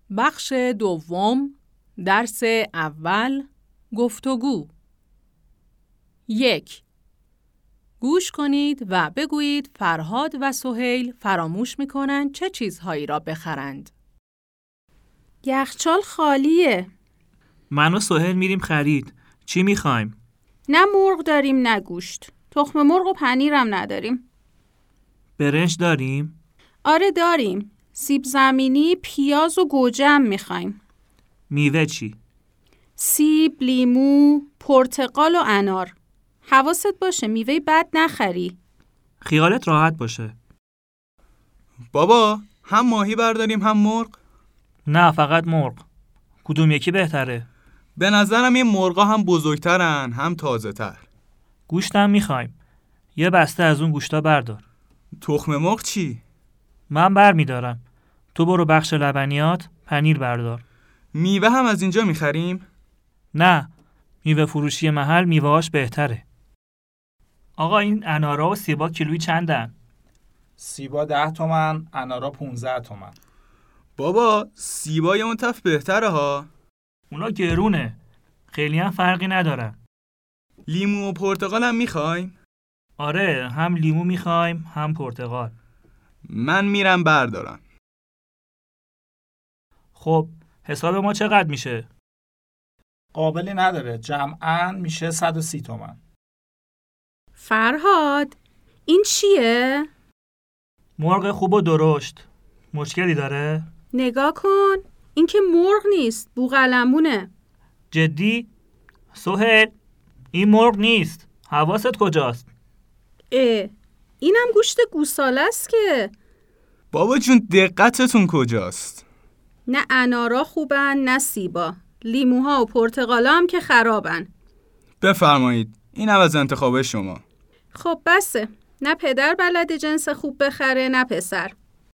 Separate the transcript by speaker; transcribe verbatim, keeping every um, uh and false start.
Speaker 1: بخش دوم، درس اول، گفتگو. یک. گوش کنید و بگویید فرهاد و سهیل فراموش می‌کنند چه چیزهایی را بخرند.
Speaker 2: یخچال خالیه.
Speaker 3: من و سهیل میریم خرید. چی می‌خوایم؟
Speaker 2: نه مرغ داریم نه گوشت. تخم مرغ و پنیرم نداریم.
Speaker 3: برنج داریم؟
Speaker 2: آره داریم. سیب زمینی، پیاز و گوجه هم می‌خوایم.
Speaker 3: میوه چی؟
Speaker 2: سیب، لیمو، پرتقال و انار. حواست باشه میوه بد نخری.
Speaker 3: خیالت راحت باشه.
Speaker 4: بابا هم ماهی برداریم هم مرغ؟
Speaker 3: نه فقط مرغ. کدوم یکی بهتره؟
Speaker 4: به نظرم این مرغا هم بزرگترن هم تازه تر.
Speaker 3: گوشتم میخوایم. یه بسته از اون گوشتا بردار.
Speaker 4: تخم مرغ چی؟
Speaker 3: من بر میدارم. تو برو بخش لبنیات پنیر بردار.
Speaker 4: میوه هم از اینجا میخریم؟
Speaker 3: نه. میوه فروشی محل میوه‌هاش بهتره. آقا این انارا و سیبا کیلویی چندن؟
Speaker 5: سیبا ده تومن، انارا پونزده تومن.
Speaker 4: بابا سیبای اون تف بهتره ها.
Speaker 3: اونا گرونه. خیلی هم فرقی ندارن.
Speaker 4: لیمو و پرتقال هم میخوایم؟
Speaker 3: آره هم لیمو میخوایم هم پرتقال.
Speaker 4: من میرم بردارم.
Speaker 3: خب حساب ما چقدر میشه؟
Speaker 5: قابلی نداره. جمعاً میشه صد و سی تومن.
Speaker 2: فرهاد این چیه؟
Speaker 3: مرغ خوب و درشت. مشکلی داره؟
Speaker 2: نگاه کن. این که مرغ نیست، بوقلمونه.
Speaker 3: جدی؟ سهیل این مرغ نیست. حواست کجاست؟
Speaker 2: اه اینم گوشت گوساله است که.
Speaker 4: بابا جون دقتتون کجاست؟
Speaker 2: نه انارا خوبن نه سیبا. لیموها و پرتقالا هم که خرابن.
Speaker 4: بفرمایید. این هم از انتخاب شما.
Speaker 2: خب بسه. نه پدر بلد جنس خوب بخره نه پسر.